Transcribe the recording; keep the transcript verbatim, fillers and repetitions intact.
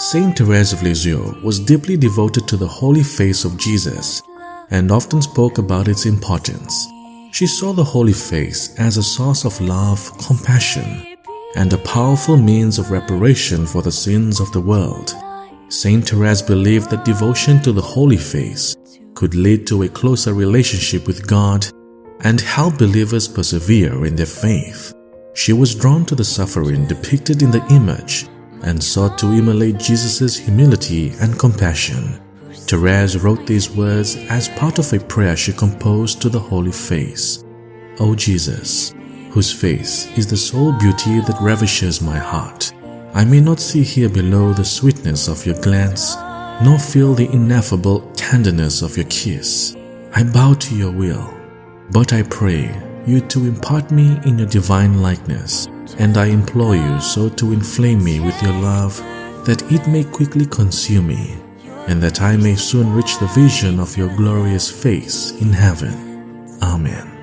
Saint Therese of Lisieux was deeply devoted to the holy face of Jesus and often spoke about its importance. She saw the holy face as a source of love, compassion, and a powerful means of reparation for the sins of the world. Saint Therese believed that devotion to the holy face could lead to a closer relationship with God and help believers persevere in their faith. She was drawn to the suffering depicted in the image and sought to emulate Jesus' humility and compassion. Therese wrote these words as part of a prayer she composed to the holy face. O Jesus, whose face is the sole beauty that ravishes my heart, I may not see here below the sweetness of your glance, nor feel the ineffable tenderness of your kiss. I bow to your will, but I pray you to impart me in your divine likeness, and I implore you so to inflame me with your love that it may quickly consume me, and that I may soon reach the vision of your glorious face in heaven. Amen.